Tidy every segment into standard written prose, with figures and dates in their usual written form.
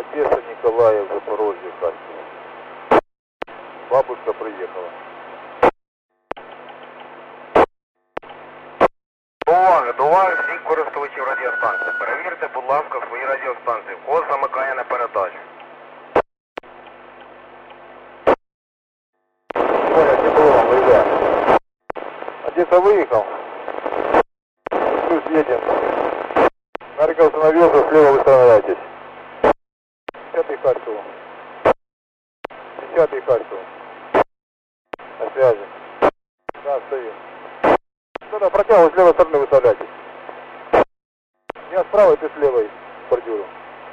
Одесса, Николаев, Запорожье, Харьков. Бабушка приехала. До уваги всіх користувачів радіостанції. Перевірте, будь ласка, свої радіостанції. Код замикає на передачу. Где был вам, ребят? Одесса выехал. Плюс едем. Харьков остановился, слева выставляйтесь. 10-й Харьков. 10-й Харьков. На связи. Да, стою. Да, протягивай, с левой стороны выставляйтесь. Я с правой, ты с левой бордюру.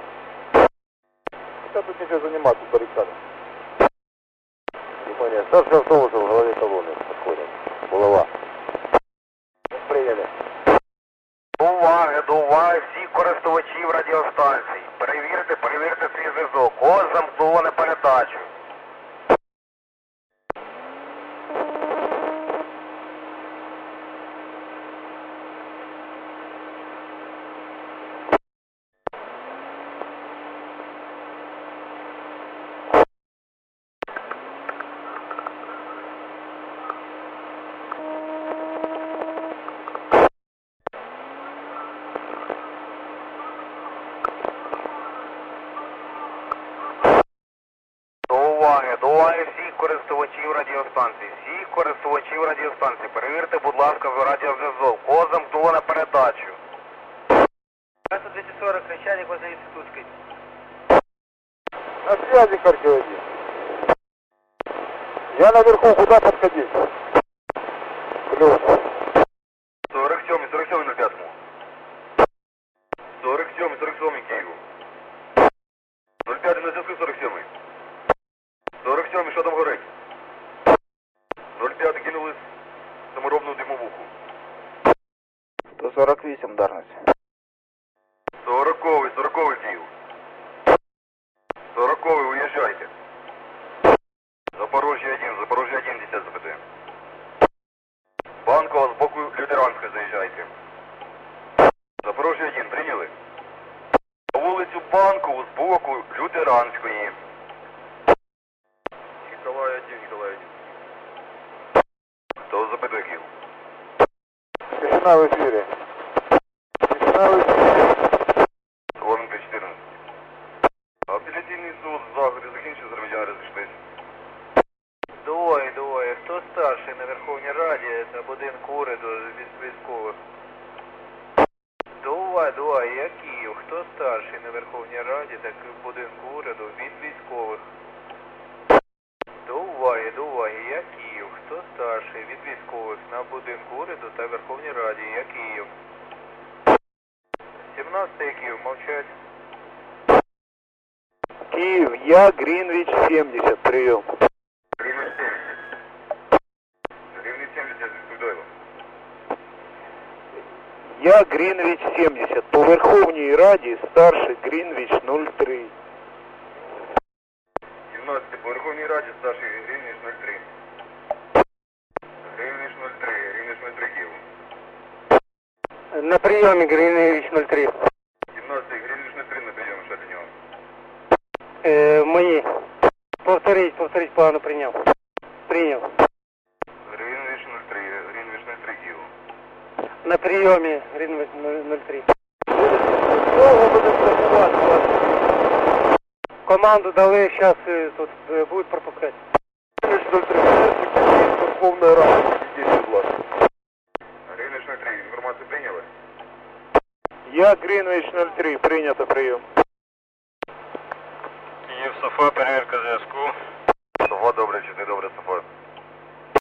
Сейчас тут нечего заниматься, баррикада. Внимание, старший автобус в голове колонны подходит. Булава. Приняли. До уваги всіх користувачів радіостанцій. Перевірте свій зв'язок. Код замкнуло на передачу. До уваги всіх користувачів радіостанції. Перевірте, будь ласка, радіозв'язок. Код замкнуло на передачу. 240, начальник возле институтской. На связи, Харьков 1. Я наверху, куда подходить? Плюс. 47 на 5. 47 Київ. 05 на зв'язку 47. 47, що там горить? 05 кинули саморобну димовуху. 148 дарність. 40 Київ. 40 уїжджайте. Запорожжя 1, 10 запитую. Банкова з боку Лютеранська заїжджайте. Запорожжя 1, прийняли? На вулицю Банкову з боку Лютеранської. Николай 1. Хто запитує Київ? Тишина в эфире. Тишина в эфире. Воронка 14. Апеляційний суд в заході закінчив, громадяни розійшлись. Двоє. Хто старший на Верховній Раді та будинку уряду від військових? Двоє. Я Київ. Хто старший на Верховній Раді та будинку уряду від військових? Двоє. Я Київ. Хто старший від військових на будинку уряду та Верховній Раді? Я Київ. 17-й Київ. Мовчать. Киев, я Гринвич 70, прием. Рівень 70, відповідаю. Я Гринвич 70, по Верховній Раді старший Гринвич 03. 17 по Верховній Раді старший Гринвіч 03. Гринвіч 03 Київ. На прийомі Гриневич 03. 17 Гринвіч 03 на прийом, що для нього. Мої. Повторіть, плану прийняв. Прийняв. Гринвіч 03 Київ. На прийомі Гриневич 03. Команду дали, зараз тут будуть пропускати. Гринвич 03, Верховная Рада, здесь, будь ласка. Гринвіч 03, інформацію прийняли? Я Гринвич 03, прийнято прийом. Київ, Софа, перевірка зв'язку.